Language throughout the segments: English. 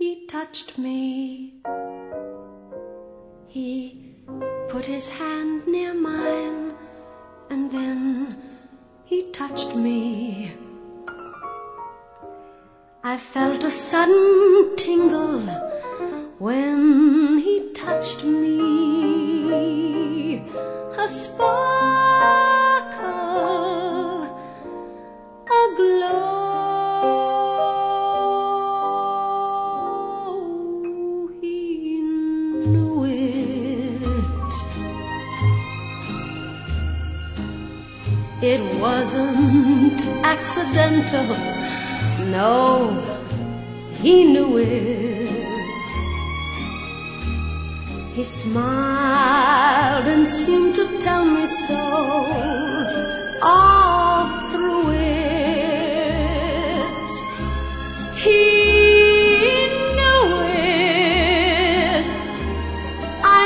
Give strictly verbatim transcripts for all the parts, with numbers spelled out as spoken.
he touched me. He put his hand near mine, and then he touched me. I felt a sudden tingle when he touched me. A sparkle, a glow. He knew it. It wasn't accidental. No, he knew it. He smiled and seemed to tell me so all through it. He knew it. I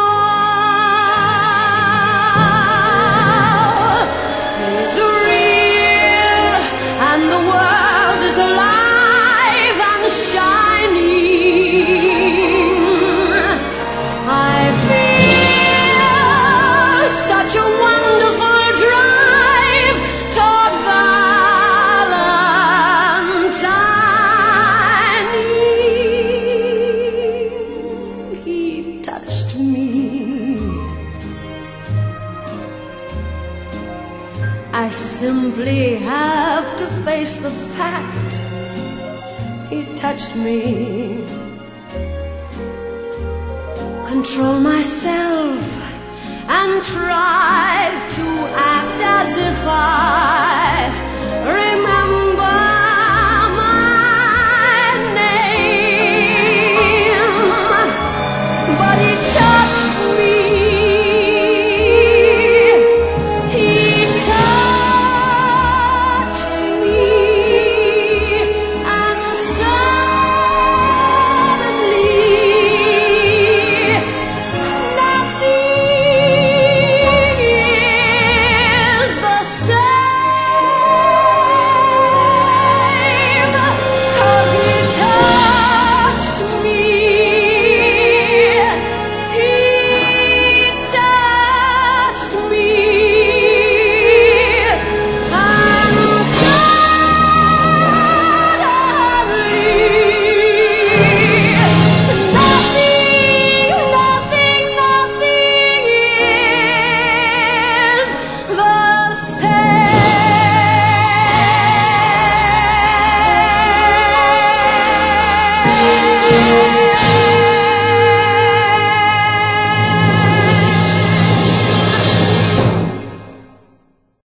know he's real, and the world is alive and shining. I feel such a wonderful drive toward Valentine. He touched me. I simply have to face the fact he touched me. Control myself and try to act as if I